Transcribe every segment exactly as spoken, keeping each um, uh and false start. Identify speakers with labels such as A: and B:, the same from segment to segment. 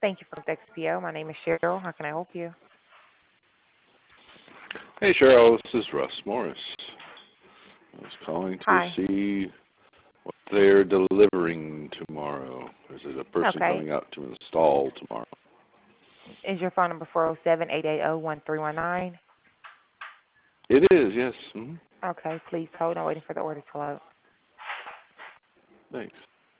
A: Thank you for X P O. My name is Cheryl. How can I help you?
B: Hey Cheryl, this is Russ Morris. I was calling to
A: Hi.
B: see what they're delivering tomorrow. Is it a person
A: Okay.
B: coming out to install tomorrow?
A: Is your phone number four zero seven, eight eight zero, one three one nine?
B: It is, yes. Mm-hmm.
A: Okay, please hold. I'm waiting for the order to load.
B: Thanks.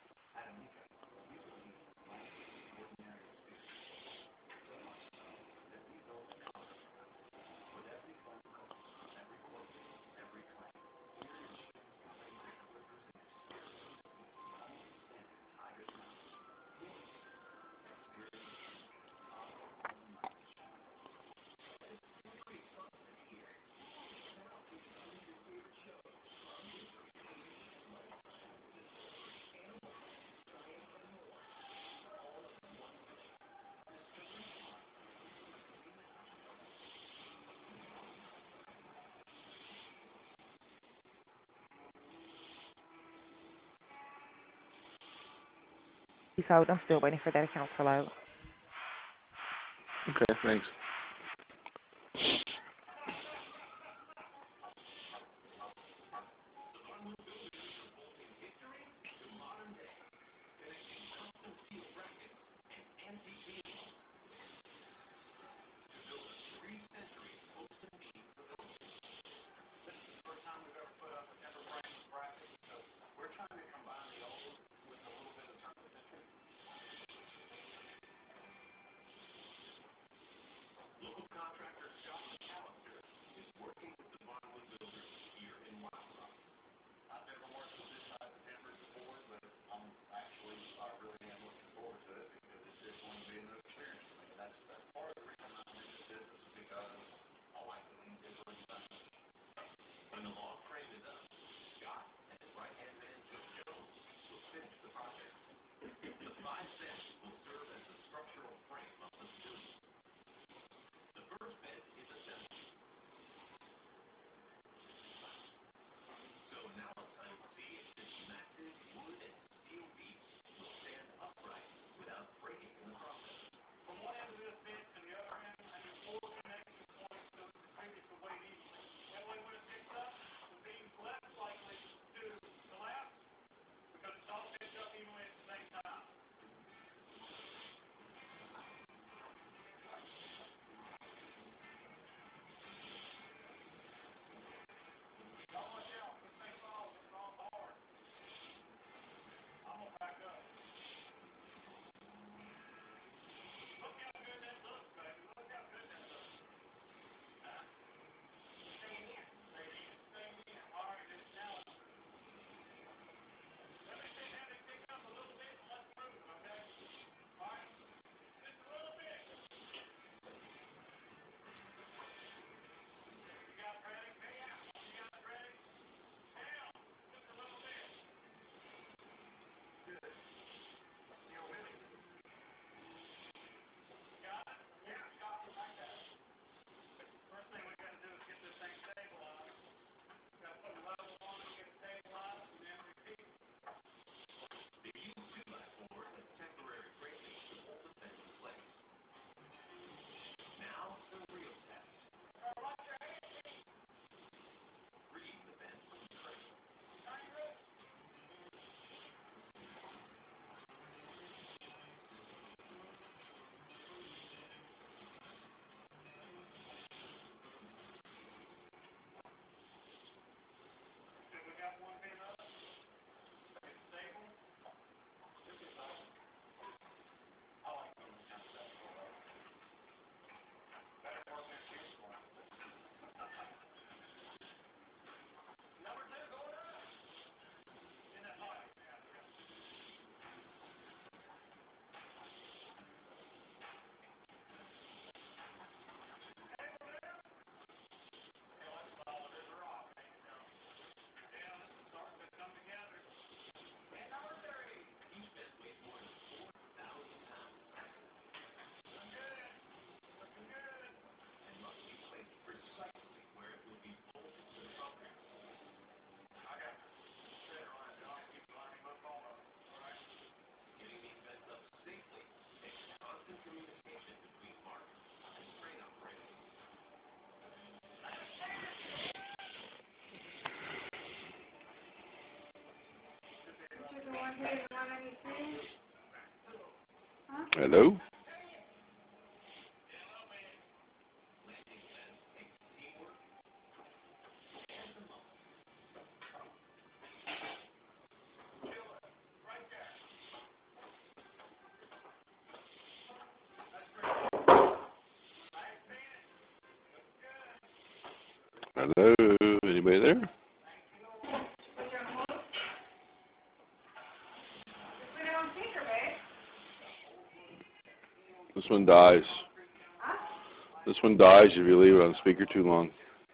A: Please hold. I'm still waiting for that account to load.
B: Okay, thanks. Hello? Hello? Anybody there? This one dies. This one dies if you leave it on speaker too long.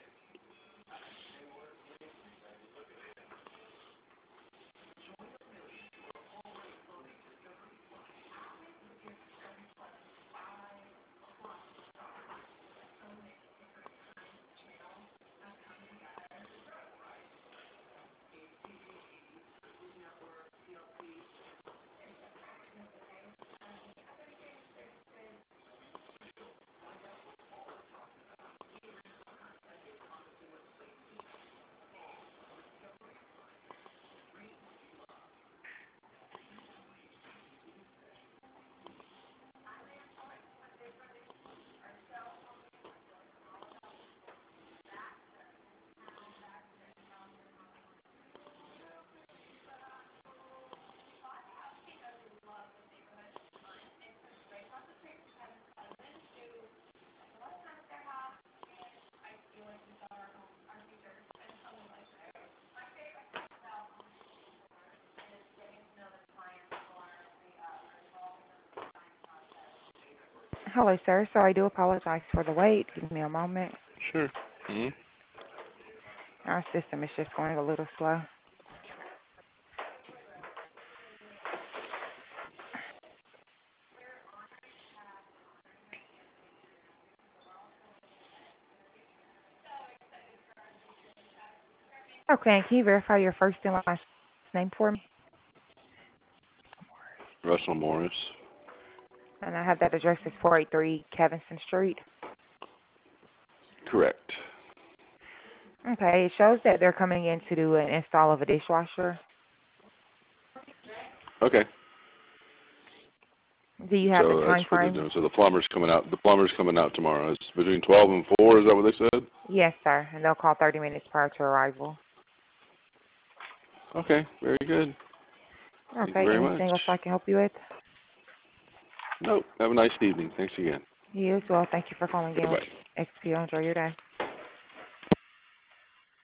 A: Hello, sir. So I do apologize for the wait. Give me a moment.
B: Sure. Mm-hmm.
A: Our system is just going a little slow. Okay, and can you verify your first and last name for me?
B: Russell Morris.
A: And I have that address as four eighty-three Cavinston Street.
B: Correct.
A: Okay, it shows that they're coming in to do an install of a dishwasher.
B: Okay.
A: Do you have
B: so
A: the time
B: that's what they're
A: frame?
B: doing. So the plumber's coming out. The plumber's coming out tomorrow. It's between twelve and four. Is that what they said?
A: Yes, sir. And they'll call thirty minutes prior to arrival.
B: Okay. Very good. Thank you
A: Okay,
B: very
A: anything
B: much.
A: else I can help you with?
B: Nope. Have a nice evening. Thanks again.
A: You as well. Thank you for calling in with
B: Bye.
A: X P O. Enjoy your day.